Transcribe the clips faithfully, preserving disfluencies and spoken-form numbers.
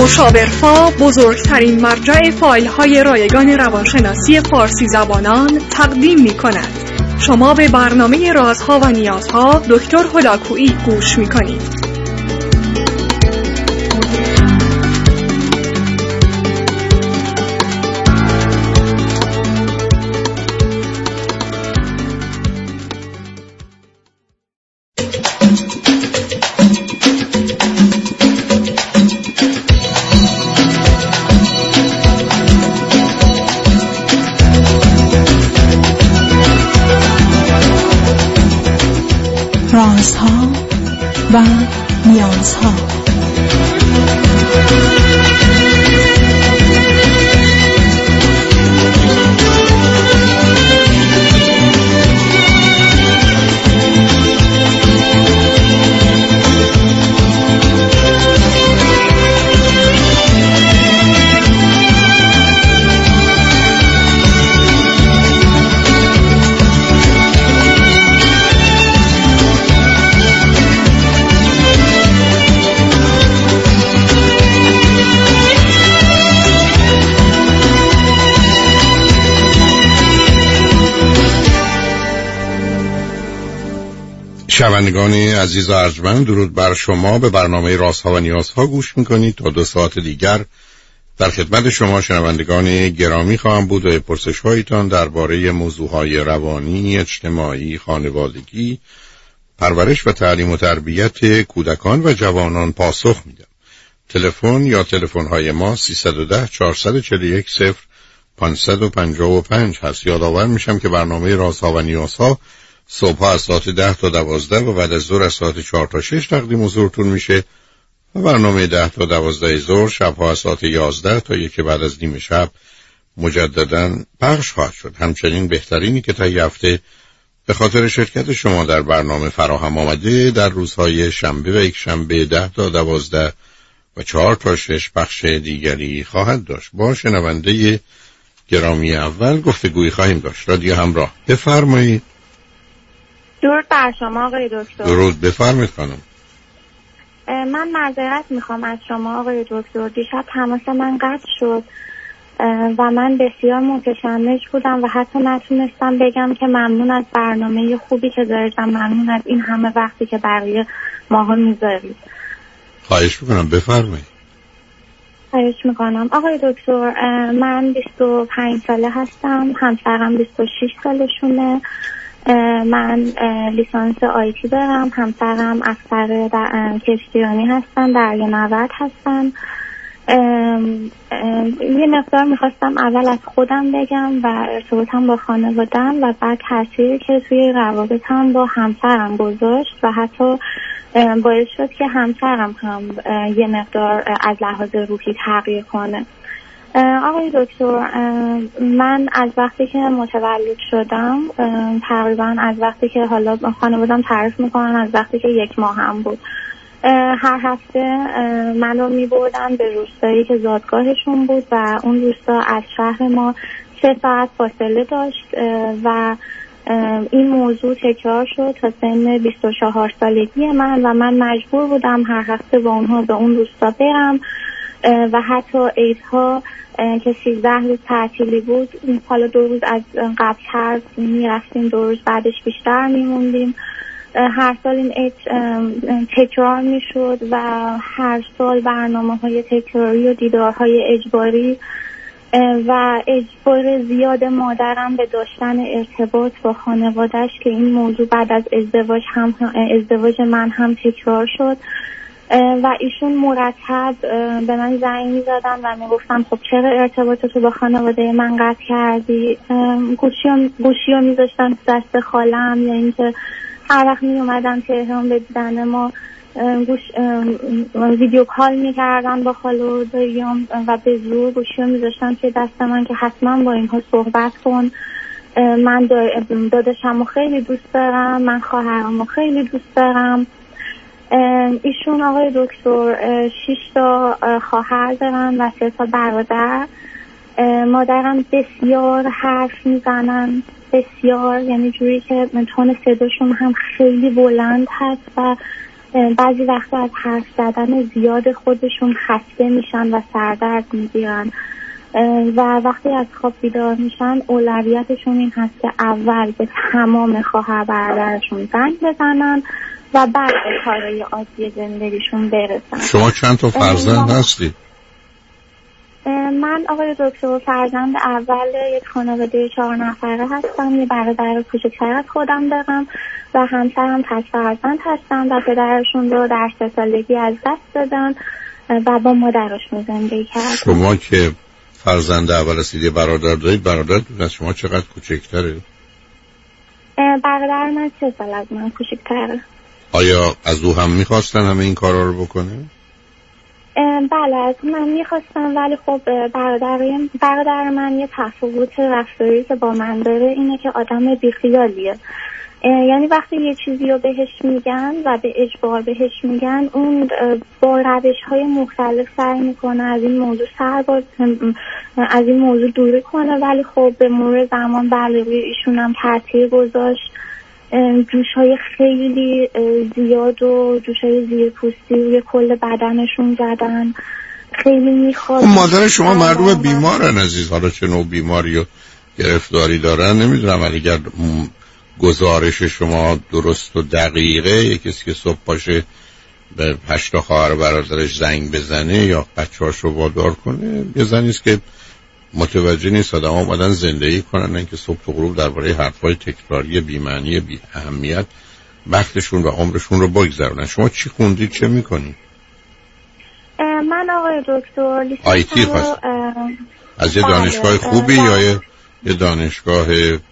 مشاورفا بزرگترین مرجع فایل های رایگان روانشناسی فارسی زبانان تقدیم می کند. شما به برنامه رازها و نیازها دکتر هلاکویی گوش می کنید. رازها و نیازها. شنوندگان عزیز و ارجمند، درود بر شما. به برنامه رازها و نیازها گوش میکنید. تا دو ساعت دیگر در خدمت شما شنوندگان گرامی خواهم بود و پرسش هایتان درباره موضوعهای روانی، اجتماعی، خانوادگی، پرورش و تعلیم و تربیت کودکان و جوانان پاسخ میدم. تلفن یا تلفن های ما سیصد و ده چهارصد و چهل و یک صفر پانصد و پنجاه و پنج هست. یادآور میشم که برنامه رازها و نیازها صبح از ساعت ده تا دوازده و بعد از ظهر از ساعت چهار تا شش تقدیم حضورتون میشه و برنامه ده تا دوازده ظهر شبها از ساعت یازده تا یک بعد از نیم شب مجدداً پخش خواهد شد. همچنین بهترینی که تا هفته به خاطر شرکت شما در برنامه فراهم آمده در روزهای شنبه و یک شنبه ده تا دوازده و چهار تا شش بخش دیگری خواهد داشت. با شنونده گرامی اول گفتگویی خواهیم داشت. رادیو همراه، بفرمایید. درود بر شما آقای دکتر. درود، بفرمایید خانم. من معذرت میخوام از شما آقای دکتر. دیشب تماس من قطع شد و من بسیار متشنج بودم و حتی نتونستم بگم که ممنون از برنامه خوبی که دارید و ممنون از این همه وقتی که بقیه ماها میذارید. خواهش میکنم، بفرمایید. خواهش میکنم آقای دکتر. من بیست و پنج ساله هستم، همسرم بیست و شش سالشونه. من لیسانس آیتی دارم، همسرم افسر کشتیرانی هستن، دریانورد هستن. یه مقدار میخواستم اول از خودم بگم و ارتباطم با خانواده‌ام و بعد تأثیری که توی روابطم با همسرم گذاشت و حتی باعث شد که همسرم هم یه مقدار از لحاظ روحی تغییر کنه. آقای دکتر، من از وقتی که متولد شدم، تقریبا از وقتی که حالا خانواده‌ام تعریف میکنن از وقتی که یک ماه هم بود، هر هفته من رو میبردن به روستایی که زادگاهشون بود و اون روستا از شهر ما سه ساعت فاصله داشت و این موضوع تکرار شد تا سن بیست و چهار سالگی من و من مجبور بودم هر هفته با اونها به اون روستا برم و حتی عیدها که سیزده روز تعطیلی بود، حالا دو روز از قبل‌تر میرفتیم، دو روز بعدش بیشتر میموندیم. هر سال این عید تکرار میشد و هر سال برنامه‌های تکراری و دیدارهای اجباری و اجبار زیاد مادرم به داشتن ارتباط با خانواده‌اش که این موضوع بعد از ازدواج هم ازدواج من هم تکرار شد و ایشون مرتب به من زنگ می‌زدن و میگفتن خب چرا ارتباطتو با خانواده من قطع کردی؟ گوشیو گوشیو می‌ذاشتن دست خالم یا اینکه هر وقت میومدن تهران به دیدن ما گوش ویدیو کال می‌کردن با خاله و داییام و به زور گوشیو می‌ذاشتن توی دست من که حتما با اینها صحبت کن. من داداشمو خیلی دوست دارم، من خواهرامو خیلی دوست دارم. ایشون آقای دکتر شش تا خواهر دارن و سه تا برادر. مادرم بسیار حرف میزنن، بسیار، یعنی جوری که تون صداشون هم خیلی بلند هست و بعضی وقتا از حرف زدن زیاد خودشون خسته میشن و سردرد میگیرن و وقتی از خواب بیدار میشن اولویتشون این هست که اول به تمام خواهر برادرشون زنگ بزنن و بعد به کارهای عادی زندگیشون برسن. شما چند تا فرزند هستید؟ من آقای دکتر فرزند اول یک خانواده چهار نفره هستم. یه برادر کوچکتر از خودم دارم و همسرم تک فرزند هستم و پدرشون رو در سه سالگی از دست دادن و با مادرشون زندگی کردن. شما که فرزند اول هستید برادر دارید، برادرتون از شما چقدر کوچکتره؟ برادر من سه سال از من کوچکتره. آیا از او هم میخواستن همه این کارا رو بکنه؟ بله از من میخواستم، ولی خب برادر برادر من یه تفاوت رفتاری که با من داره اینه که آدم بیخیالیه. یعنی وقتی یه چیزی رو بهش میگن و به اجبار بهش میگن، اون با روش‌های مختلف سعی میکنه از این موضوع سر باز از این موضوع دوری کنه، ولی خب به مرور زمان بله ایشون هم تاثیر گذاشت. جوش‌های خیلی زیاد و جوش‌های زیرپوستی روی کل بدنشون زدن. خیلی میخواد. مادر شما معلومه بیمارن عزیز، حالا چه نوع بیماری و گرفتاری دارن نمیدونم، ولی اگر گزارش شما درست و دقیقه، یه کسی که صبح پاشه به هشتا خواهر برادرش زنگ بزنه یا بچه‌هاشو وادار کنه، یه زنیست که متوجه نیست آدم آمدن زندگی کنن، اینکه صبح تا غروب درباره حرفای تکراری بی‌معنی بی اهمیت وقتشون و عمرشون رو بگذرونن. شما چی خوندید، چه میکنید؟ من آقای دکتر لیسانس آیتی خواست از یه دانشگاه خوبی یا یه, یه دانشگاه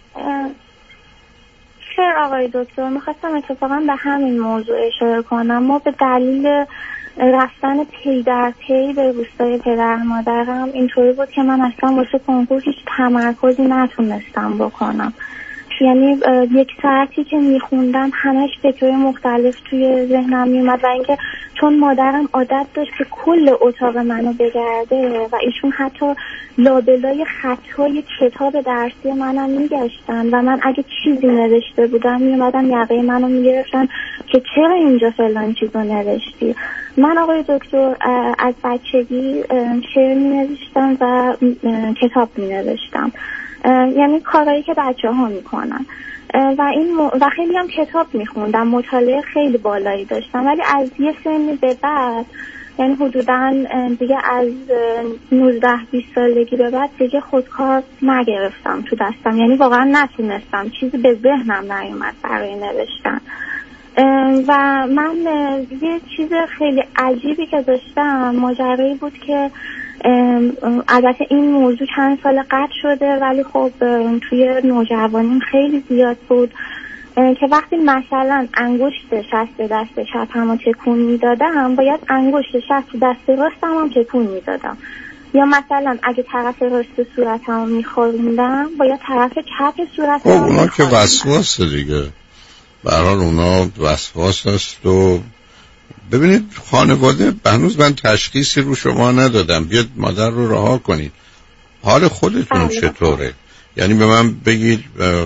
خیر آقای دکتر؟ میخواستم اتفاقا به همین موضوع اشاره کنم. ما به دلیل رفتن پی در پی به روستای پدر مادرم اینطوری بود که من اصلا واسه کنکور هیچ تمرکزی نتونستم بکنم. یعنی یک ساعتی که میخوندم همش فکرهای مختلف توی ذهنم میومد و اینکه چون مادرم عادت داشت که کل اتاق منو بگرده و ایشون حتی لابلای خطهای کتاب درسی منم میگشتن و من اگه چیزی نوشته بودم میومدن یقه منو میگرفتن که چرا اینجا فلان چیزو نوشتی. من آقای دکتر از بچگی شعر مینوشتم و کتاب مینوشتم، یعنی کارهایی که بچه ها میکنن و این م... و خیلی هم کتاب میخوندم، مطالعه خیلی بالایی داشتم، ولی از یه سنی به بعد یعنی حدوداً دیگه از نوزده بیست سالگی به بعد دیگه خودکار نگرفتم تو دستم، یعنی واقعا نتونستم، چیزی به ذهنم نیومد برای نوشتن. و من یه چیز خیلی عجیبی که داشتم ماجرایی بود که البته این موضوع چند سال قطع شده ولی خب توی نوجوانیم خیلی زیاد بود که وقتی مثلا انگشت شست دست چپم رو تکون میدادم باید انگشت شست دست راستم هم تکون میدادم، یا مثلا اگه طرف راست صورتم رو میخوروندم باید طرف چپ صورتم. خب اونا که وسواس دیگه، به هر حال اونا وسواس هست. و ببینید خانواده هنوز من تشخیصی رو شما ندادم، بیاد مادر رو رها کنید. حال خودتون چطوره؟ یعنی به من بگید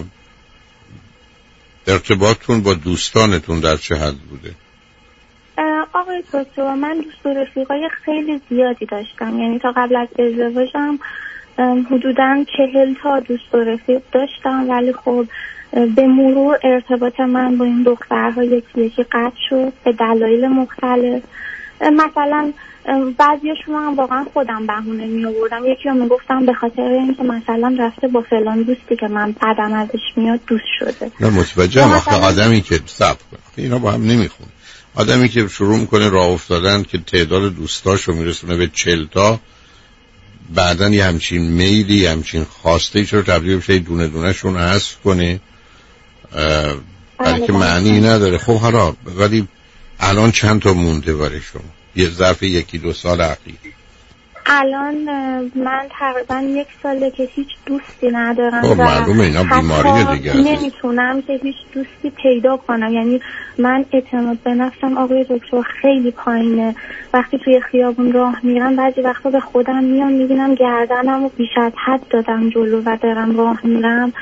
ارتباطتون با دوستانتون در چه حد بوده؟ آقای دکتر من دوست و رفیقای خیلی زیادی داشتم، یعنی تا قبل از ازدواجم حدوداً چهل تا دوست و رفیق داشتم، ولی خب به مرور ارتباط من با این دخترها یکی یکی قطع شد به دلایل مختلف. مثلا بعضیاشون هم واقعا خودم بهونه می آوردم، یکی رو می گفتم به خاطر اینکه مثلا رفته با فلان دوستی که من بعدم ازش میاد دوست شده. نه متوجهم. آخه آدمی که صبر کنه اینا با هم نمیخونه، آدمی که شروع میکنه راه افتادن که تعداد دوستاشو میرسونه به چهل تا، بعدن یه همچین میلی یه همچین خواسته چرا تبدیل بشه دونه دونه شون حذف کنه، برای که معنی نداره. خب حالا ولی الان چند تا مونده برای شما یه ظرف یکی دو سال اخیر؟ الان من تقریبا یک ساله که هیچ دوستی ندارم. خب معلومه اینا بیماریه دیگه، نمیتونم که هیچ دوستی پیدا کنم. یعنی من اعتماد به نفسم آقای دکتر خیلی پایینه. وقتی توی خیابون راه میرم بعضی وقتا به خودم میام میبینم گردنم رو بیش از حد دادم جلو و دارم راه میرم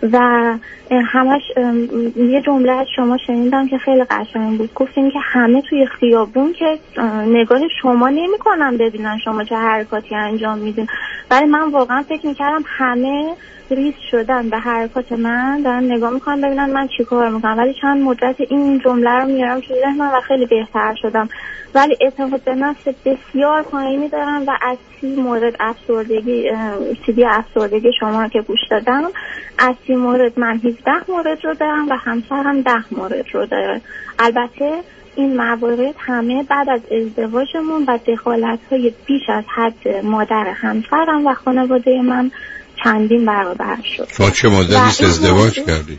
و همش یه جمله از شما شنیدم که خیلی قشنگ بود، گفتین که همه توی خیابون که نگاه شما نمی کنن ببینن شما چه حرکاتی انجام میدین، ولی من واقعا فکر میکردم همه ریز شدن به حرکات من، دارن نگاه میکنن ببینن من چی کار میکنم، ولی چند مدت این جمله رو میارم توی ذهنم و خیلی بهتر شدم. ولی اعتماد به نفس بسیار پایینی دارم و از سی مورد افسردگی سیدی افسردگی شما رو که گوش دادم، از سی مورد من هفده مورد رو دارم و همسرم ده مورد رو داره. البته این موارد همه بعد از ازدواجمون و دخالت‌های بیش از حد مادر همسرم و خانواده من چندین برابر شد. شما چه مدتی ازدواج کردی؟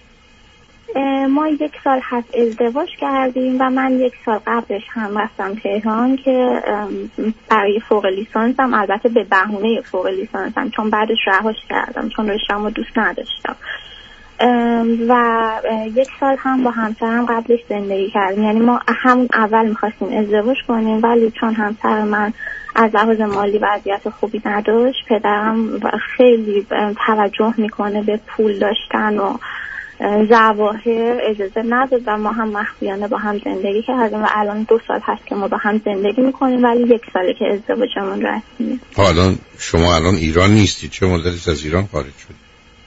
ما یک سال هست ازدواج کردیم و من یک سال قبلش هم رفتم تهران که برای فوق لیسانسم، البته به بهونه فوق لیسانسم، چون بعدش رهاش کردم چون رشته‌مو رو دوست نداشتم و یک سال هم با همسرم قبلش زندگی کردیم. یعنی ما همون اول میخواستیم ازدواج کنیم ولی چون همسر من از لحاظ مالی وضعیت خوبی نداشت، پدرم خیلی توجه میکنه به پول داشتن و ظواهر، اجازه نداد و ما هم مخفیانه با هم زندگی کردیم و الان دو سال هست که ما با هم زندگی میکنیم ولی یک ساله که ازدواجمون رسمیه. الان شما الان ایران نیستی، چه مدتی از ایران خارج شدی؟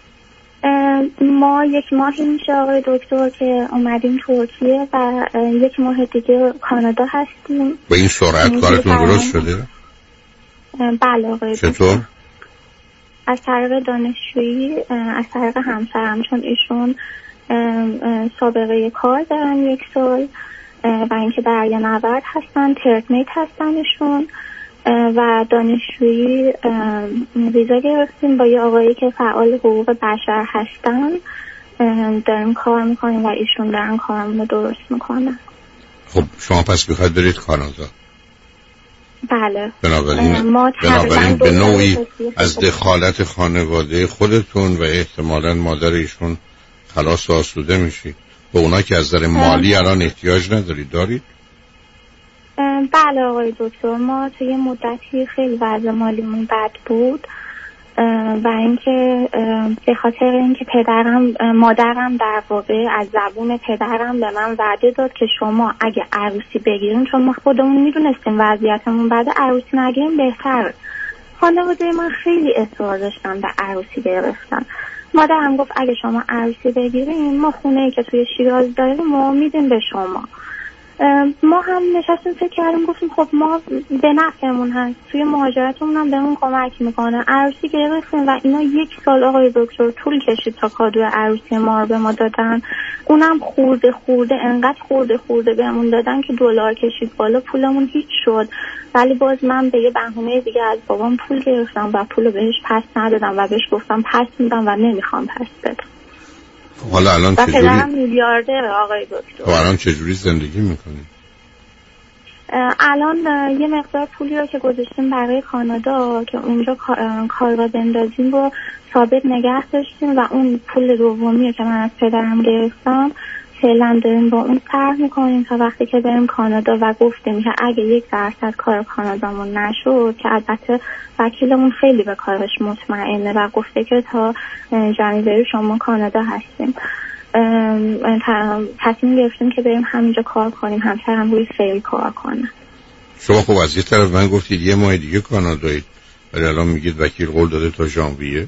ما یک ماهی میشه آقای دکتر که اومدیم ترکیه و یک ماه دیگه کانادا هستیم. به این سرعت کارتون درست شده؟ بله آقای دکتر. چطور؟ از طریق دانشجویی، از طریق همسرم، چون ایشون سابقه کار دارن یک سال و اینکه دریانورد هستن، ترکمیت هستن ایشون و دانشجویی ویزا گرفتیم با یه آقایی که فعال حقوق بشر هستن، داریم کار میکنیم و ایشون دارن کارمون رو درست میکنن. خب شما پس میخواید برید کانادا؟ بله. بنابراین, ما بنابراین به نوعی از دخالت خانواده خودتون و احتمالاً مادر ایشون خلاص و آسوده میشید. به اونا که از نظر مالی الان احتیاج ندارید، دارید؟ بله آقای دکتر، ما توی یه مدتی خیلی وضع مالیمون بد بود و اینکه به خاطر اینکه پدرم مادرم در واقع از زبون پدرم به من وعده داد که شما اگه عروسی بگیرین، چون ما خودمون میدونستیم وضعیتمون بعد عروسی نگیریم بهتر، خانواده من خیلی اصرار داشتن به عروسی گرفتن. مادرم گفت اگه شما عروسی بگیرین ما خونه‌ای که توی شیراز داریم ما میدیم به شما. ما هم نشستیم فکر کردیم گفتیم خب ما به نفعمون هست، توی مهاجرتمون هم بهمون کمک میکنه. عروسی گرفتیم و اینا یک سال آقای دکتر طول کشید تا کادو عروسی ما رو به ما دادن. اونم خورده خورده انقدر خورده خورده بهمون دادن که دلار کشید بالا، پولمون هیچ شد. ولی باز من به یه بهونه دیگه از بابام پول گرفتم و پولو بهش پس ندادم و بهش گفتم پس میدم و نمیخوام پس بدم. حالا الان چه جوری میلیاردر آقای دکتر؟ خب الان چه جوری زندگی میکنید؟ الان یه مقدار پولی رو که گذاشتیم برای کانادا که اونجا کارگاه بندازیم رو ثابت نگه داشتیم و اون پول دومی که من از پدرم گرفتم فعلا داریم با اون صرف میکنیم تا وقتی که بریم کانادا و گفتیم که اگه یک درصد کار کانادامون نشد، که البته وکیلمون خیلی به کارش مطمئنه و گفته که تا جنوری شما کانادا هستیم، تصمیم گرفتیم که بریم همینجا کار کنیم، همسرم روی فعل کار کنه. شما خب از یه طرف من گفتید یه ماه دیگه کانادایید ولی الان میگید وکیل قول داده تا ژانویه؟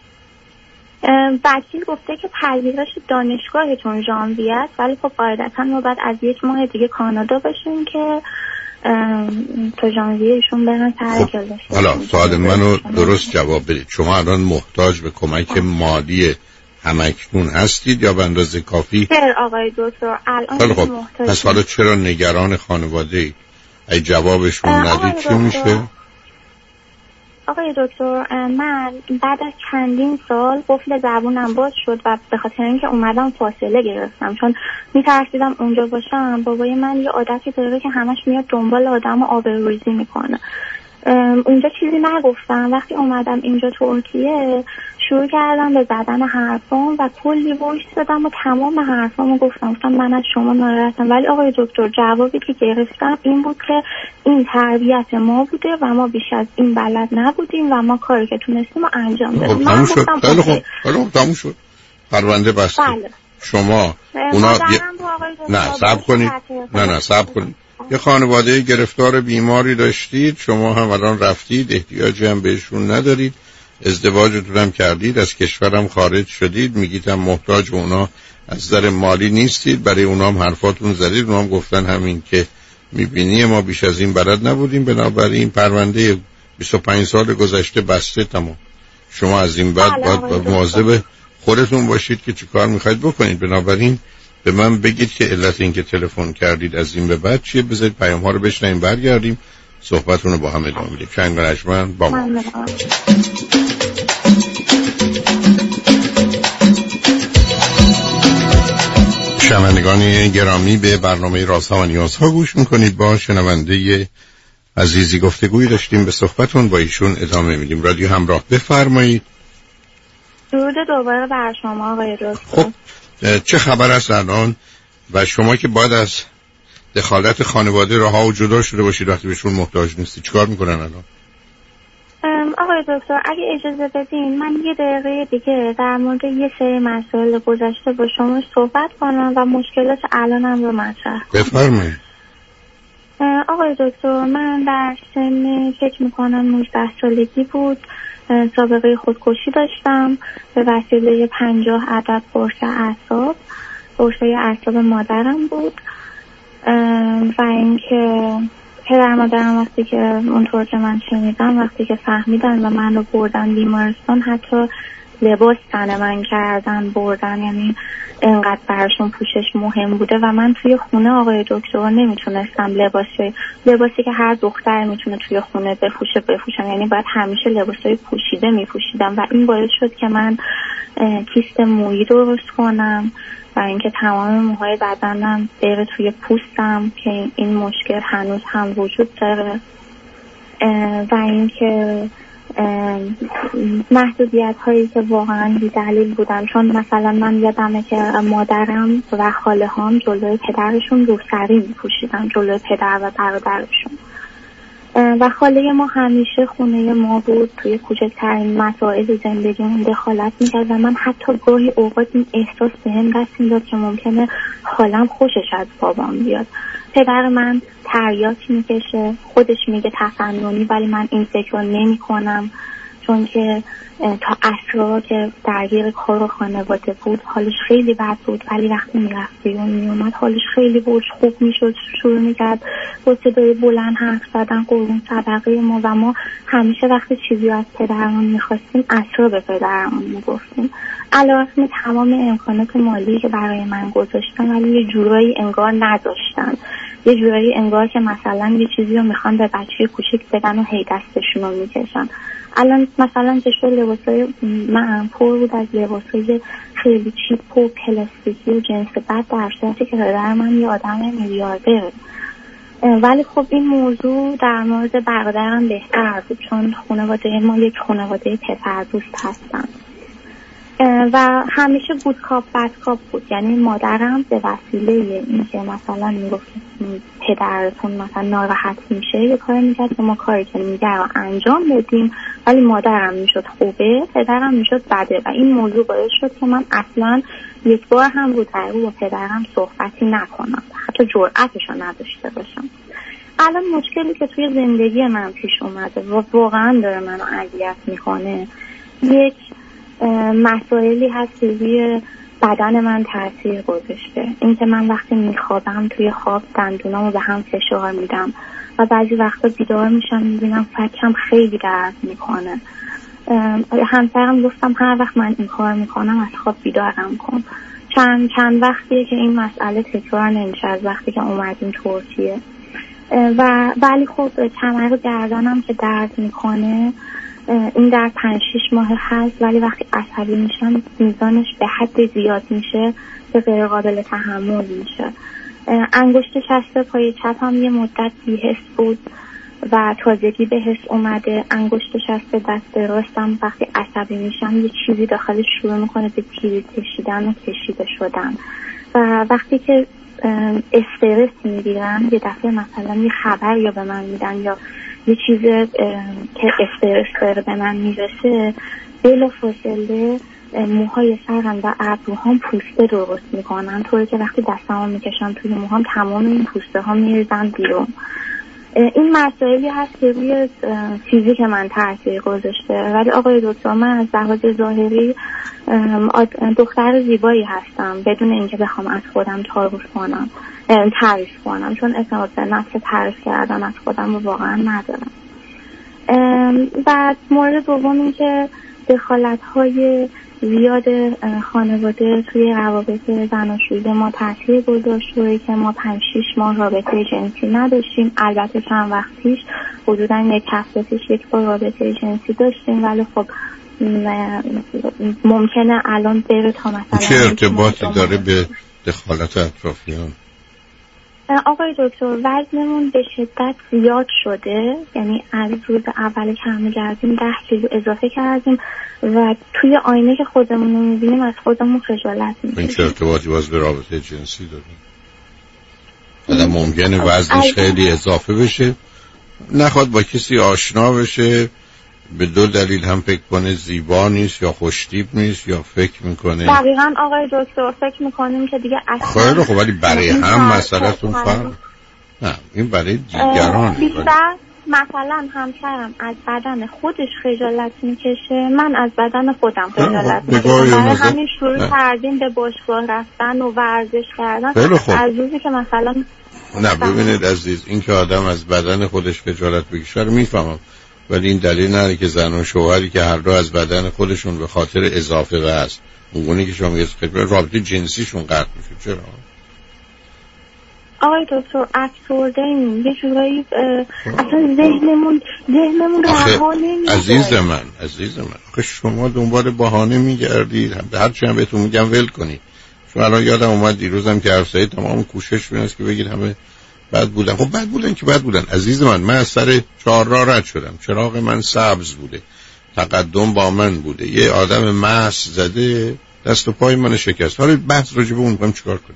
وکیل گفته که پذیرش دانشگاهتون ژانویه است ولی خب قاعدتا ما بعد از یک ماه دیگه کانادا باشیم که تا ژانویه ایشون برن سر کلاس. خب حالا سوال منو درست جواب بدید. شما الان محتاج به کمک مالی همکنون هستید یا به اندازه کافی؟ خیر آقای دکتر الان خب محتاج. پس حالا چرا نگران خانواده ای؟ ای جوابشون ندید چی میشه؟ آقای دکتر من بعد از چندین سال قفل زبونم باز شد و به خاطر اینکه اومدم فاصله گرفتم چون میترسیدم اونجا باشم. بابای من یه عادتی داره که همش میاد دنبال آدم و آبروریزی میکنه. اونجا چیزی نگفتم. وقتی اومدم اینجا ترکیه شروع کردم به زدن حرفام و کلی وایس دادم و تمام حرفامو گفتم گفتم من از شما ناراحتم. ولی آقای دکتر جوابی که گرفتم این بود که این تربیت ما بوده و ما بیش از این بلد نبودیم و ما کاری که تونستیم رو انجام دادیم. تموم شد. خیلی خوب. خیلی خوب تموم شد. پرونده بسته. بله. شما اونا یه... نه صبر کنید نه نه صبر کنید یه خانواده گرفتار بیماری داشتید، شما هم الان رفتید، احتیاجی هم بهشون ندارید، ازدواجتون هم کردید، از کشورم خارج شدید، میگید هم محتاج اونا از نظر مالی نیستید، برای اونا هم حرفاتون زدید، اونا هم گفتن همین که میبینی ما بیش از این بلد نبودیم، بنابراین پرونده بیست و پنج سال گذشته بسته تمام. شما از این بعد باید مواظب خودتون باشید که چی کار میخواید بکنید. بنابراین به من بگید که علت این که تلفن کردید از این به بعد چیه، بذارید پیام ها رو بشنویم برگردیم صحبتون رو با هم ادامه بدیم. شنگ و رجمن با ما. شنوندگان گرامی به برنامه رازها و نیازها گوش میکنید. با شنونده عزیزی گفتگویی داشتیم، به صحبتون با ایشون ادامه میدیم. رادیو همراه، بفرمایید. درود دوباره بر شما آقای دکتر. خب چه خبر است الان و شما که باید از دخالت خانواده رها و جدا شده باشید وقتی بهشون محتاج نیستی، چیکار میکنن الان؟ آقای دکتر اگه اجازه بدین من یه دقیقه دیگه در مورد یه سری مسائل گذشته با شما صحبت کنم و مشکلات الانم رو مطرح کنم. بفرمایید. آقای دکتر من در سن فکر میکنم نوزده سالگی بود، سابقه خودکشی داشتم به وسیله پنجاه عدد قرص اعصاب. قرصه اعصاب مادرم بود و اینکه پدر مادرم وقتی که اونطور که من شنیدم وقتی که فهمیدن و من رو بردن بیمارستان حتی لباس تن من کردن بردن، یعنی انقدر براشون پوشش مهم بوده و من توی خونه آقای دکتر نمیتونستم لباسی لباسی که هر دختر میتونه توی خونه بپوشه بپوشم، یعنی باید همیشه لباسای پوشیده میپوشیدم و این باعث شد که من کیست مویی درست کنم و اینکه تمام موهای بدنم بره توی پوستم که این مشکل هنوز هم وجود داره و اینکه محدودیت هایی که واقعا بی دلیل بودن، چون مثلا من یادمه که مادرم و خاله هام جلوی پدرشون روسری می پوشیدن، جلوی پدر و برادرشون و خاله ما همیشه خونه ما بود، توی کوچکترین مسائل زندگیمون دخالت میکرد و من حتی گاهی اوقات این احساس به هم دست میداد که ممکنه خالم خوشش از بابام بیاد. پدر من تریاک میکشه، خودش میگه تفننی، ولی من این فکر رو نمی کنم چون که تا عصرها که درگیر کار و خانواده بود حالش خیلی بد بود، ولی وقتی میرفت بیرون میومد حالش خیلی بود، خوب میشد، شروع میکرد با صدای بلند حرف زدن قربون صدقه ما و ما همیشه وقتی چیزی از پدرمون میخواستیم عصرها به پدرمون میگفتیم علیرغم تمام امکانات مالی که برای من گذاشتن، ولی یه جورایی انگار نذاشتن، یه جورایی انگار که مثلا یه چیزی رو میخوان به بچه کوچیک بدن و هی دستشون رو میکشن. الان مثلا چشم لباسای من پر بود از لباسای خیلی چیپ و پلاستیکی و جنس بد، در صورتی که پدر من یه آدم میلیاردره. ولی خب این موضوع در مورد برادرم بهتر بود چون خانواده ما یک خانواده پسر دوست هستن و همیشه گود کاپ بد کاپ بود، یعنی مادرم به وسیله اینکه مثلا میگفت پدرتون مثلا ناراحت میشه یه کاری میکرد که ما کاری که میگه رو انجام بدیم، ولی مادرم میشد خوبه پدرم میشد بده و این موضوع باعث شد که من اصلا یک بار هم رو در رو با پدرم صحبتی نکنم، حتی جرأتش رو نداشته باشم. الان مشکلی که توی زندگی من پیش اومده و واقعا داره منو اذیت میکنه، یک مسائلی هست که روی بدن من تاثیر گذاشته. اینکه من وقتی میخوابم توی خواب دندونامو به هم فشار میدم و بعضی وقتا بیدار میشم میبینم فکم خیلی درد میکنه. همسرم گفتم هر وقت من این کار میکنم از خواب بیدارم کن. چند چند وقتیه که این مسئله تکرار نمیشه از وقتی که اومدیم ترکیه و ولی خب کمر گردنم که درد میکنه این در پنج شیش ماه هست، ولی وقتی عصبی میشم میزانش به حد زیاد میشه به غیر قابل تحمل میشه. انگشت شست پای چپم یه مدت بی‌حس بود و تازگی به حس اومده. انگشت شست دست راستم وقتی عصبی میشم یه چیزی داخلش شروع میکنه به تیری کشیدن و کشیده شدن و وقتی که استرس میگیرم یه دفعه مثلا یه خبر یا به من میدن یا یه چیز که استرس داره به من میرسه بلافاصله موهای سرم و ابروهام پوسته درست میکنن، طوری که وقتی دستمو میکشم توی موهام تمام این پوسته ها میریزن بیرون. این مسائلی هست که روی فیزیک من تاثیر گذاشته، ولی آقای دکتر من از لحاظ ظاهری دختر زیبایی هستم بدون اینکه بخوام از خودم تعریف کنم تعریف کنم چون اعتماد به نفس تعریف کردن از خودم رو واقعا ندارم. بعد مورد دوم این که دخالت‌های زیاد خانواده توی روابط زناشویی ما تاثیر گذاشت، روی که ما پنج شیش ماه رابطه جنسی نداشتیم. البته چند وقت پیش حدوداً یک هفته پیش یک بار رابطه جنسی داشتیم، ولی خب ممکنه الان بره تا مثلا چه ارتباطی داره به دخالت اطرافیان؟ آقای دکتر وزنمون به شدت زیاد شده، یعنی از روز اول که همه گردیم ده کیلو اضافه کردیم و توی آینه که خودمون رو میبینیم از خودمون خجالت می‌کشیم. این چه ارتباطی باز به رابطه جنسی داره؟ آدم ممکنه وزنش خیلی اضافه بشه، نخواد با کسی آشنا بشه، به دو دلیل هم فکر کنه زیبا نیست یا خوشتیپ نیست یا فکر میکنه. دقیقاً آقای دکتر فکر میکنیم که دیگه اصلا خیلی خب، ولی برای هم مسئله‌تون فرق. نه این برای دیگران بیشتر مثلا همسرم از بدن خودش خجالت میکشه، من از بدن خودم خجالت میکشم، برای همین شروع کردیم به باشگاه رفتن و ورزش کردن. از روزی که مثلا نه ببینید عزیز، این که آدم از بدن خودش خجالت بکشه رو میفهمم، ولی این دلیل نداره که زن و شوهری که هر دو از بدن خودشون به خاطر اضافه وزن اونگونه که شما میگید رابطه جنسیشون قطع میشه. چرا؟ آقای دکتر افسرده این یه جورایی اصلا ذهنمون ذهنمون رها نمیشه. عزیز من عزیز من آخه شما دنبال بهانه میگردید، هرچی هم بهتون میگم ول کنید. چون الان یادم اومد دیروزم که حرف زدید تمام کوشش بین است که بگید همه بد بودن. خب بد بودن که بد بودن عزیز من. من از سر چهار راه رد شدم، چراغ من سبز بوده، تقدم با من بوده، یه آدم مست زده دست و پای من شکست. حالا بحث راجع به اون می‌خوام چیکار کنیم؟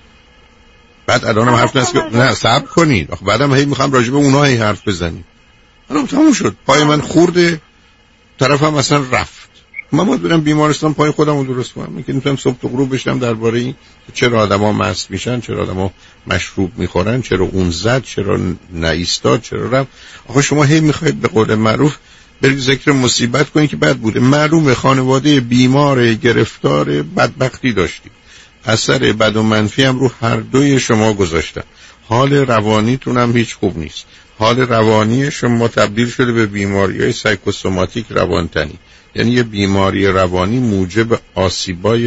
بعد الانم حرف نست که نه صبر کنید، آخه بعدم هی می‌خوام راجع به اونها هی حرف بزنیم. الان تموم شد، پای من خورده، طرفم اصلا رفت. من باید برم بیمارستان پای خودم رو درست کنم. من که نمی‌تونم صبح تا غروب بشم درباره این چرا آدما مست میشن، چرا آدما مشروب میخورن، چرا اون زد، چرا نایستاد، چرا رفت. آخه شما هی میخواید به قول معروف برید ذکر مصیبت کنید که بد بوده. معلومه خانواده بیمار گرفتار بدبختی داشتید، اثر بد و منفی هم رو هر دوی شما گذاشتن. حال روانیتون هم هیچ خوب نیست. حال روانی شما تبدیل شده به بیماری‌های سایکوسوماتیک روانتنی، یعنی یه بیماری روانی موجب آسیبای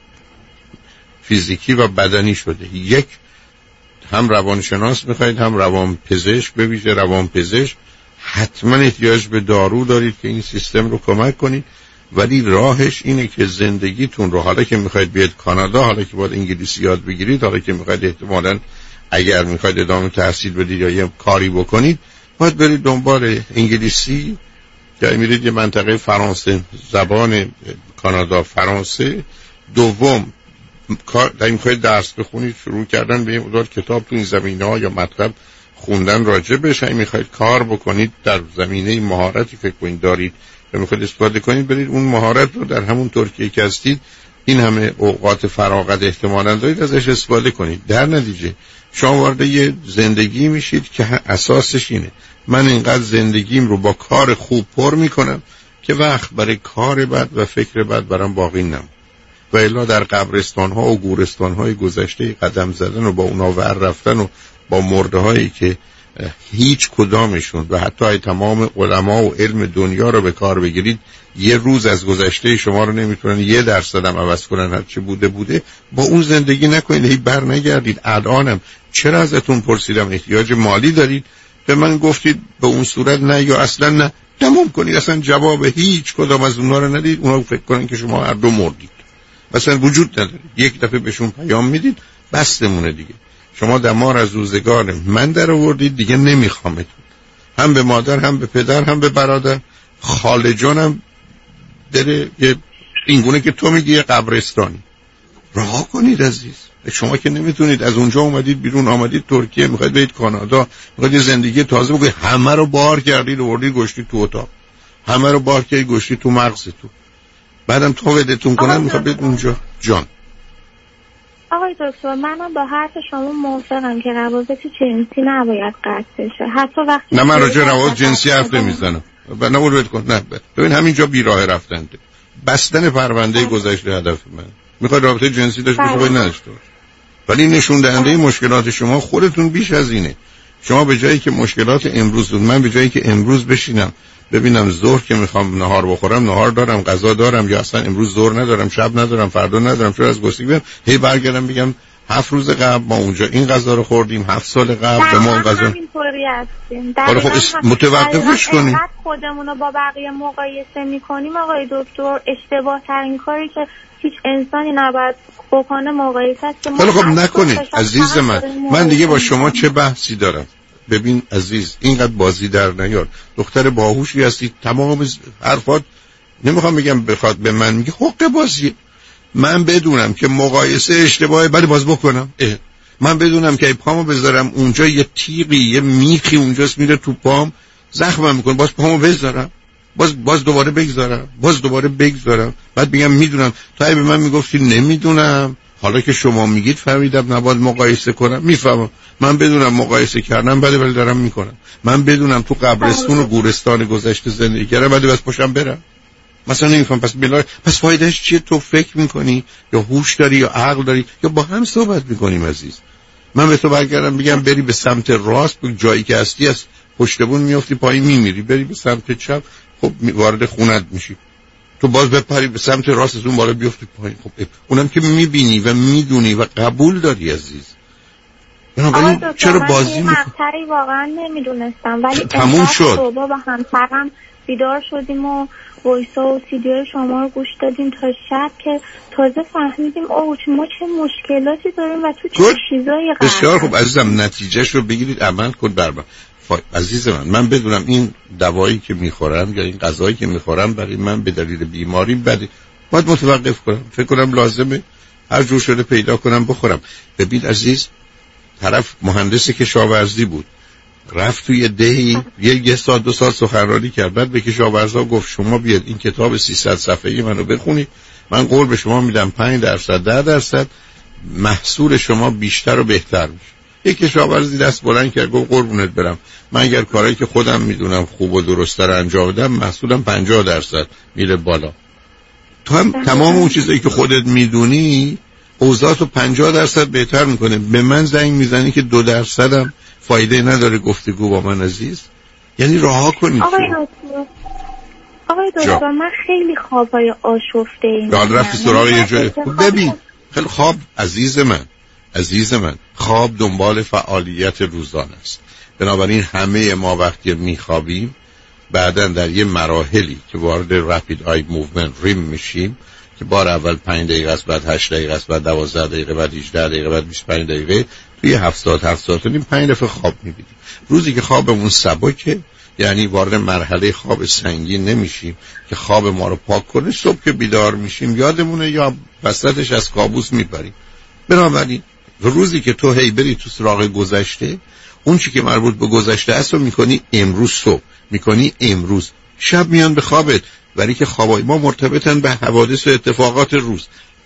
فیزیکی و بدنی شده. یک هم روانشناس میخواید هم روانپزشک، به ویژه روانپزشک. حتما احتیاج به دارو دارید که این سیستم رو کمک کنید، ولی راهش اینه که زندگیتون رو، حالا که میخواید بیاید کانادا، حالا که باید انگلیسی یاد بگیرید، حالا که میخواید احتمالاً اگر میخواید ادامه تحصیل بدید یا یه کاری بکنید، باید برید دنبال انگلیسی یا میرید یه منطقه فرانسه زبان کانادا فرانسه. دوم کار در میخواید درس بخونید، شروع کردن به یه مقدار کتاب تو این زمینه‌ها یا مطلب خوندن راجع بهش. اگه میخواید کار بکنید در زمینه مهارتی فکر کنید دارید و میخواید استفاده کنید، برید اون مهارت رو در همون ترکیه که هستید، این همه اوقات فراغت احتمالاً دارید، ازش استفاده کنید. در نتیجه شما وارد یه زندگی میشید که اساسش اینه من اینقدر زندگیم رو با کار خوب پر میکنم که وقت برای کار بد و فکر بد برام باقی نمونه. و الا در قبرستان ها و گورستان های گذشته قدم زدن و با اونا ور رفتن و با مرده هایی که هیچ کدامشون و حتی تمام علما و علم دنیا رو به کار بگیرید یه روز از گذشته شما رو نمیتونن یه درصد هم عوض کنن، هر چی بوده بوده. با اون زندگی نکنید، هی بر نگردید. الانم چرا ازتون پرسیدم احتیاج مالی دارید، به من گفتید به اون صورت نه یا اصلا نه. تمام کنید، اصلا جواب هیچ کدام از اونها رو ندید. اونها فکر کنن که شما هر دو مردید، اصلا وجود نداره. یک دفعه بهشون پیام میدید بستمونه دیگه. شما دمار از روزگار من در آوردید، دیگه نمیخوامتون، هم به مادر هم به پدر هم به برادر. خاله جانم داره یه اینگونه که تو میگی یه قبرستانی. رها کنید عزیز. شما که نمیتونید، از اونجا اومدید بیرون، آمدید ترکیه، میخواید برید کانادا، میخواید یه زندگی تازه بکنید، همه رو بار کردید، آوردید گشتید تو اتاق، همه رو بار کردید گشتید تو مغزتون. بعدم تو ودتون کنن میخواد بید اونجا جان. آقای دکتر منم با حرف شما موافقم که روابط جنسی نباید قطع بشه، حتی وقتی نه من راجع روابط جنسی حرف نمیزنم. نه ورد کن. نه ببین همینجا بیراه رفتنده. بستن پرونده گذشته هدف من. میخواد رابطه جنسی داشته باشه باید نداشته باشه. ولی نشون دهنده مشکلات شما خودتون بیش از اینه. شما به جایی که مشکلات امروز بود، من به جایی که امروز بشینم ببینم ظهر که میخوام نهار بخورم نهار دارم، غذا دارم، یا اصلا امروز ظهر ندارم، شب ندارم، فردا ندارم، چرا از گستگی بیام هی برگردم بگم هفت روز قبل ما اونجا این غذا رو خوردیم، هفت سال قبل به ما اون غذا. همینطوری هستیم. حالا خب متوقفش کنیم. خودمون رو با بقیه مقایسه میکنیم آقای دکتر. اشتباه ترین کاری که هیچ انسانی نباید بکنه مقایسه است که حالا خب نکنید عزیز من. من دیگه با شما چه بحثی دارم؟ ببین عزیز اینقدر بازی در نیار. دختر باهوشی هستی، تمام حرفات نمیخوام بگم بخواد به من میگه حق بازی. من بدونم که مقایسه اشتباهه ولی باز بکنم. اه. من بدونم که ای پامو بذارم اونجا یه تیغی یه میخی اونجاست میره تو پام زخمم میکنه، باز پامو بذارم، باز باز دوباره بگذارم، باز دوباره بگذارم، بعد میگم میدونم. تا به من میگفتی نمیدونم، حالا که شما میگید فهمیدم نباید مقایسه کنم. میفهمم. من بدونم مقایسه کردم بله ولی دارم میکنم. من بدونم تو قبرستون و گورستان گذشته زندگی کردم ولی بس پاشم برم. مثلا نمیفهم پس بلا پس فایدهش چیه؟ تو فکر میکنی یا هوش داری یا عقل داری یا با هم صحبت میکنیم عزیز. من به تو برگردم بگم بری به سمت راست، جایی که هستی از پشت بون میافتی پایین میمیری، بری به سمت چپ خب وارد خونت میشی، تو باز بپری به سمت راست از اون بالا بیفتی پایین. خب اونم که میبینی و میدونی و قبول داری عزیز. بنابراین چرا بازی میکنی؟ مقطعی واقعا نمیدونستم ولی تموم شد. صبح با همسرم بیدار شدیم و وایسا و سیدیو شما رو گوش دادیم تا شب که تازه فهمیدیم اوه ما چه مشکلاتی داریم و تو چه چیزایی قرار. بسیار خوب عزیزم، نتیجهش رو بگیرید عمل کن برام. عزیز من من بدونم این دوایی که میخورم یا این غذایی که میخورم برای من به دلیل بیماری بده، باید متوقف کنم. فکر کنم لازمه هر جور شده پیدا کنم بخورم. ببین عزیز، طرف مهندس کشاورزی بود، رفت توی دهی یه یه ساعت دو ساعت سخنرانی کرد، بعد به کشاورزا گفت شما بیاد این کتاب سیصد صفحه‌ای منو بخونید، من قول به شما میدم پنج درصد ده درصد محصول شما بیشتر و بهتر میشه. یک کشاورزی دست بلند کرد گفت قربونت برم، من اگر کارایی که خودم میدونم خوب و درسته رو انجام بدم محصولم پنجاه درصد میره بالا. تو هم تمام اون چیزایی که خودت میدونی اوضاعتو پنجاه درصد بهتر میکنه. به من زنگ میزنی که دو درصدم فایده نداره گفتگو با من عزیز. یعنی رها کنید. آقای دکتر آقای دکتر من خیلی خوابای آشفته ایم. حالا رفتی سراغ یه جای ببین خیلی خواب عزیز من عزیز من خواب دنبال فعالیت روزانه است. بنابراین همه ما وقتی میخوابیم بعداً در یه مراحلی که وارد رپید آی موومنت ریم میشیم که بار اول پنج دقیقه است، بعد هشت دقیقه است، بعد دوازده دقیقه، بعد هجده دقیقه، بعد بیست و پنج دقیقه، توی هفت ساعت هفت ساعت نیم پنج دفعه خواب میبینیم. روزی که خوابمون سبکه یعنی وارد مرحله خواب سنگین نمیشیم که خواب ما رو پاک کنه، صبح که بیدار میشیم یادمونه یا وسطش از کابوس میپریم. بنابراین روزی که تو هی بری تو سراغ گذشته، اون چی که مربوط به گذشته است رو میکنی امروز صبح، میکنی امروز شب، میان به خوابت. ولی که خوابای ما مرتبطن به حوادث و اتفاقات روز،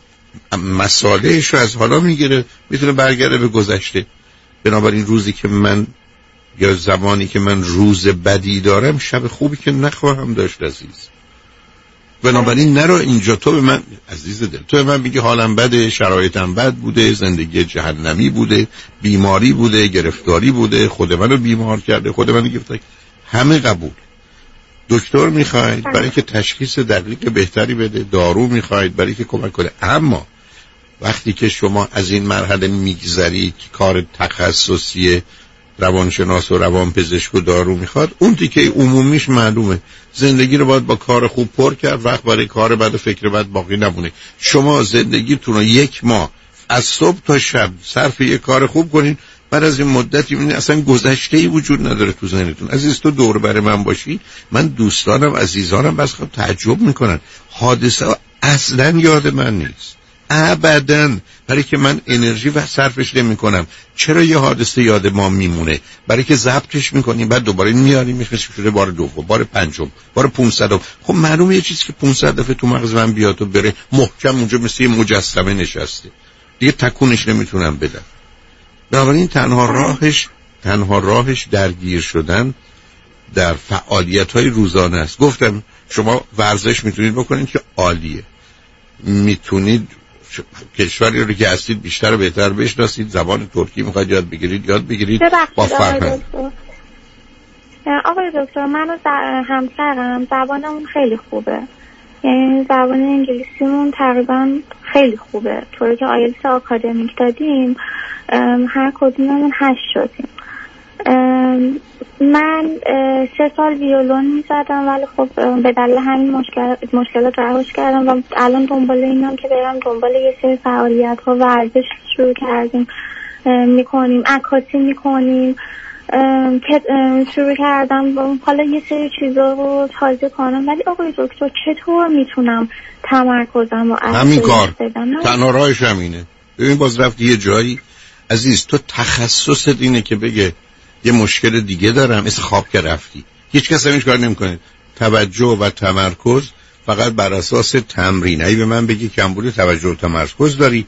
مسائلش رو از حالا میگیره میتونه برگرده به گذشته. بنابراین روزی که من یا زمانی که من روز بدی دارم شب خوبی که نخواهم داشت عزیز. بنابراین نرو اینجا تو به من عزیز دل تو به من میگی حالم بده، شرایطم بد بوده، زندگی جهنمی بوده، بیماری بوده، گرفتاری بوده، خود منو بیمار کرده، خود منو گرفتار، همه قبول. دکتر میخواید برای که تشخیص دقیق بهتری بده، دارو میخواید برای که کمک کنه. اما وقتی که شما از این مرحله میگذرید که کار تخصصی روانشناس و روانپزشک و دارو میخواد، اون تیکه عمومیش معلومه. زندگی رو باید با کار خوب پر کرد، وقت برای کار بد و فکر بد باقی نمونه. شما زندگیتون رو یک ماه از صبح تا شب صرف یک کار خوب کنین، بعد از این مدتی میبینید اصلا گذشته‌ای وجود نداره تو ذهنتون. عزیز تو دور بر من باشی، من دوستانم عزیزانم بس خب تعجب میکنن، حادثه اصلا یاد من نیست. ابداً. برای که من انرژی و صرفش نمی کنم. چرا یه حادثه یاد ما میمونه؟ برای که ضبطش میکنیم بعد دوباره میاریم میخوش شده بار دوم، بار پنجم، بار پانصدم. خب معلومه یه چیزی که پانصد دفعه تو مغز من بیاد و بره محکم اونجا مثل یه مجسمه نشسته، دیگه تکونش نمیتونم بدم. بنابراین تنها راهش تنها راهش درگیر شدن در فعالیت‌های روزانه است. گفتم شما ورزش میتونید بکنید که عالیه، میتونید کشوری رو که هستید بیشتر و بهتر بشناسید، زبان ترکی میخواید یاد بگیرید یاد بگیرید با فرهنگ. آقای دکتر من و همسرم زبانمون خیلی خوبه، یعنی زبان انگلیسیمون تقریبا خیلی خوبه، طوری که آیلتس آکادمیک دادیم هر کدوممون هشت شدیم. من سه سال ویولون میزدم ولی خب به دلیل همین مشکل مشکلات رهاش کردم و الان دنبال اینم که برم دنبال یه سری فعالیت ها ورزش شروع کردیم میکنیم، عکاسی میکنیم که شروع کردم حالا یه سری چیزا رو تازه کنم. ولی آقای دکتر چطور میتونم تمرکزم رو همین کار تنها راهش همینه. ببین باز رفتی یه جایی عزیز، تو تخصصت اینه که بگه یه مشکل دیگه دارم، مثل خواب که رفتی هیچ کس همینش کار نمیکنه. توجه و تمرکز فقط بر اساس تمرین. اگه به من بگی کمبود توجه و تمرکز داری،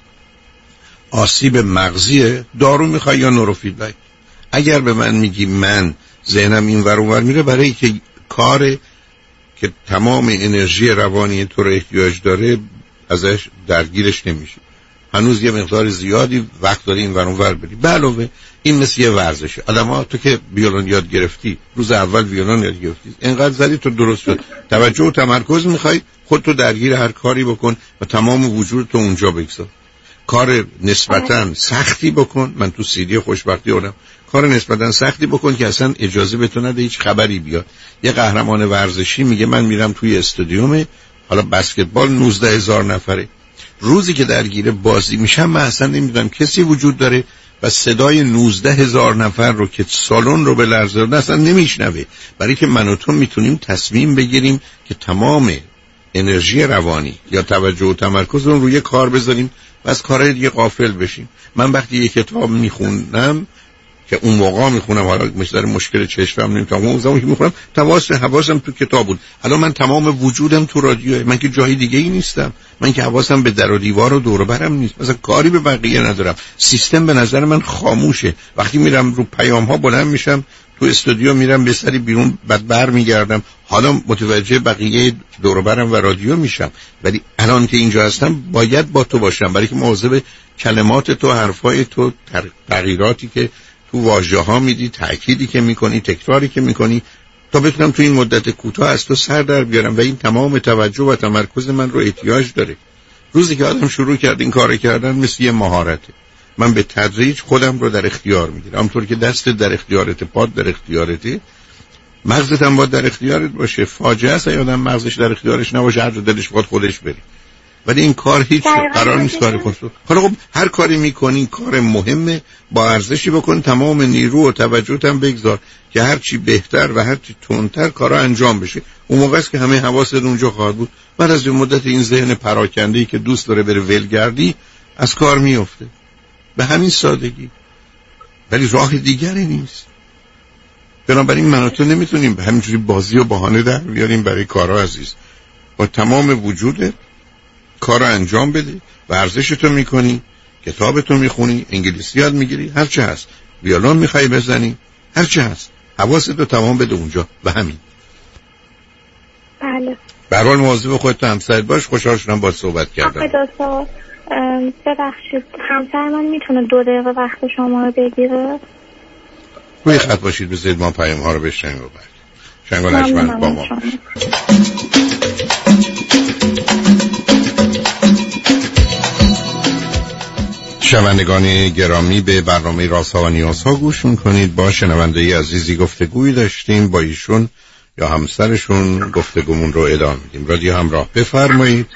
آسیب مغزیه، دارو میخوای یا نوروفیدبک. اگر به من میگی من ذهنم این ور اون ور میره، برای که کار که تمام انرژی روانی تو رو احتیاج داره ازش درگیرش نمیشه، هنوز یه مقدار زیادی وقت داری این ور اون ور بری. به علاوه این مثل یه ورزشه. آدم‌ها تو که ویولون یاد گرفتی، روز اول ویولون یاد گرفتی، اینقدر زدی تو درست شد. توجه و تمرکز میخوای، خودتو درگیر هر کاری بکن و تمام وجود تو اونجا بگذار. کار نسبتاً سختی بکن. من تو سیدی خوشبختی اونم کار نسبتاً سختی بکن که اصلا اجازه به تو نده هیچ خبری بیاد. یه قهرمان ورزشی میگه من میرم توی استادیوم حالا بسکتبال نوزده هزار نفره، روزی که درگیر بازی میشم من اصلا نمیدونم کسی وجود داره و صدای نوزده هزار نفر رو که سالن رو به لرزه داده اصلا نمیشنوه. برای که من و تو میتونیم تصمیم بگیریم که تمام انرژی روانی یا توجه و تمرکز رو روی کار بذاریم و از کارهای دیگه غافل بشیم. من وقتی یک کتاب میخونم که اون موقع میخونم، حالا مثلا مشکل چشمم نمیتونم، اون زمانی که میخونم تواس حواسم تو کتاب بود. الان من تمام وجودم تو رادیوه، من که جای دیگه ای نیستم، من که حواسم به در و دیوار و دور و برم نیست، مثلا کاری به بقیه ندارم. سیستم به نظر من خاموشه. وقتی میرم رو پیام ها بلند میشم تو استودیو، میرم به سری بیرون بعد بر میگردم، حالا متوجه بقیه دور و برم و رادیو میشم. ولی الان که اینجا هستم باید با تو باشم، برای که مواظب کلمات تو، حرفای تو، تغییراتی که تو واژه ها میدی، تأکیدی که میکنی، تکراری که میکنی، تا بتونم تو این مدت کوتاه از تو سر در بیارم و این تمام توجه و تمرکز من رو احتیاج داره. روزی که آدم شروع کرد این کار کردن مثل یه مهارته. من به تدریج خودم رو در اختیار میگیرم. همونطور که دست در اختیارت، پاد در اختیارته، مغزت هم باید در اختیارت باشه. فاجعه است اگه آدم مغزش در اختیارش نباشه، هر جا دلش بخواد خودش بره. ولی این کار هیچ قرار نیست کار کنه. حالا خب هر کاری میکنی کار مهمه، با ارزشی بکن، تمام نیرو و توجهت هم بگذار که هر چی بهتر و هر چی تندتر کارا انجام بشه. اون موقع است که همه حواست اونجا خواهد بود. بعد از این مدت این ذهن پراکنده‌ای که دوست داره بره ولگردی از کار میفته. به همین سادگی. ولی راه دیگری نیست. بنابراین من و تو نمیتونیم همینجوری بازی و بهانه در بیاریم برای کارا عزیز. با تمام وجودت کار رو انجام بده. ورزشتو میکنی، کتابتو میخونی، انگلیسی یاد میگیری، هر چه هست، ویولون میخوای بزنی، هر چه هست، حواستو تمام بده اونجا و همین. بله. به هر حال مواظب خودت و همسرت باش. خوشحال شدم باهات صحبت کردم. آقای دکتر ببخشید همسر من میتونه دو دقیقه وقت شما رو بگیره؟ روی خط باشید بذارید ما پیام ها رو بشنویم و بعد شنگ و لشمن با ما. شنوندگان گرامی به برنامه رازها و نیازها گوش میکنید. با شنونده ای عزیزی گفتگویی داشتیم، با ایشون یا همسرشون گفتگومون رو ادامه میدیم. رادیو همراه، بفرمایید.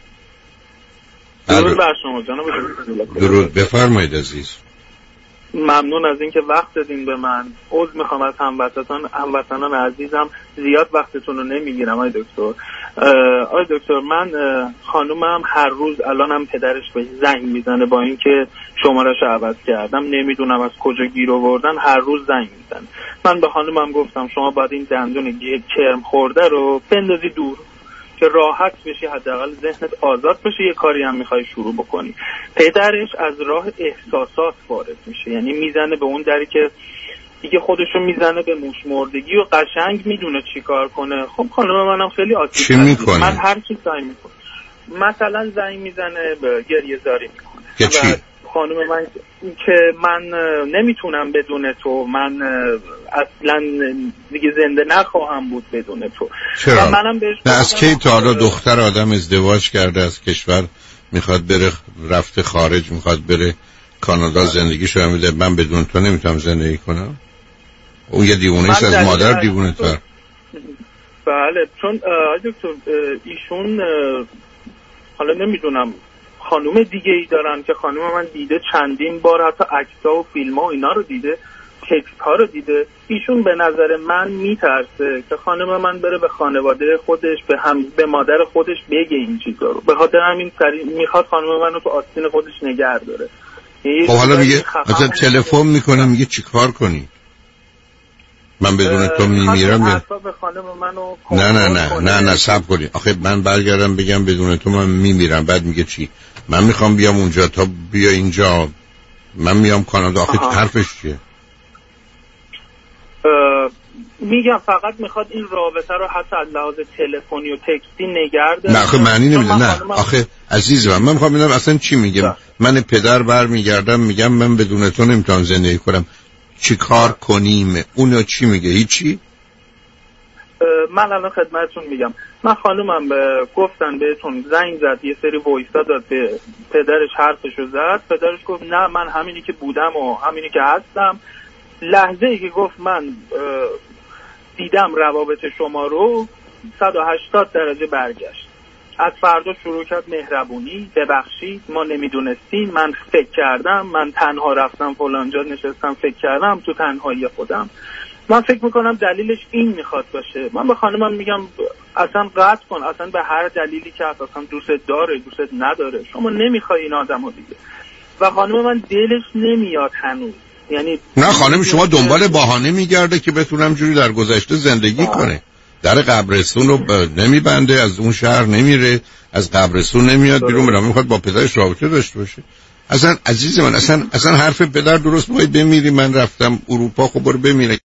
درود بر شما جناب. درود، بفرمایید عزیز. ممنون از اینکه وقت دادین به من. عذر میخوام از هموطنان هموطنان عزیزم، زیاد وقتتون رو نمیگیرم آقای دکتر. آقای دکتر، من خانومم هر روز الانم پدرش به زنگ میزنه، با اینکه شماره‌شو عوض کردم نمیدونم از کجا گیر آوردن، هر روز زنگ میزنه. من به خانومم گفتم شما باید این دندون کرم خورده رو بندازی دور که راحت بشی، حداقل ذهنت آزاد بشه، یه کاری هم میخوای شروع بکنی. پدرش از راه احساسات وارد میشه، یعنی میزنه به اون دری که دیگه خودشو میزنه به موش مردگی و قشنگ میدونه چی کار کنه. خب خانم منم خیلی عادی چی میکنه؟ من هر چی سعی میکنه، مثلا زنگ میزنه به گریه زاری میکنه که چی؟ خانم من که من نمیتونم بدون تو، من اصلا دیگه زنده نخواهم بود بدون تو. چرا؟ منم بهش نه از کی تا حالا دختر آدم ازدواج کرده از کشور میخواد بره رفته خارج، میخواد بره کانادا زندگیشو میده، من بدون تو نمیتونم زندگی کنم؟ اون یه دیوونه است از مادر دیوونه تر. بله، چون دکتر ایشون حالا نمیدونم خانوم دیگه ای دارن که خانوم من دیده چندین بار، حتی عکس‌ها و فیلم‌ها و اینا رو دیده، تکست‌ها رو دیده. ایشون به نظر من میترسه که خانم من بره به خانواده خودش، به هم به مادر خودش بگه این چیزا رو. به خاطر همین میخواد خانم من رو تو آستین خودش نگه داره. خب حالا میگه مثلا تلفن میکنه میگه چیکار کنی؟ من بدون تو میمیرم. نه نه نه نه نه صبر کنی. آخه من برگردم بگم بدون تو من میمیرم، بعد میگه چی؟ من میخوام بیام اونجا، تا بیا اینجا من میام کانادا. آخه حرفش چیه؟ میگم فقط میخواد این رابطه رو حتی از لحاظ تلفنی و تکستی نگه داره. نه آخه معنی نمیده. نه آخه عزیز من من میخوام ببینم اصلا چی میگم. من پدر برمیگردم میگم من بدون تو نمیتونم زندگی کنم، چی کار کنیم؟ اونو چی میگه؟ هیچی؟ من الان خدمتتون میگم، من خانومم به گفتن بهتون زنگ زد، یه سری وایسا داد به پدرش، حرفشو زد. پدرش گفت نه من همینی که بودم و همینی که هستم. لحظه ای که گفت من دیدم روابط شما رو، صد و هشتاد درجه برگشت. از فردا شروع کرد مهربونی، ببخشید ما نمیدونستیم، من فکر کردم، من تنها رفتم فلانجا نشستم فکر کردم تو تنهایی خودم. من فکر میکنم دلیلش این میخواد باشه. من به خانمم میگم اصلا قطع کن، اصلا به هر دلیلی که اصلا دوست داره دوست نداره، شما نمیخوای این آدمو دیگه. و خانم من دلش نمیاد هنوز، یعنی نه خانم شما دنبال بهانه میگرده که بتونم جوری در گذشته زندگی آه. کنه. در قبرستون رو ب... نمیبنده، از اون شهر نمیره، از قبرستون نمیاد بیرون، برام میخواد با پدرش رابطه داشته باشه. اصلا عزیز من اصلا اصلا حرف پدر درست، باید بمیری، من رفتم اروپا، خب برو بمیره.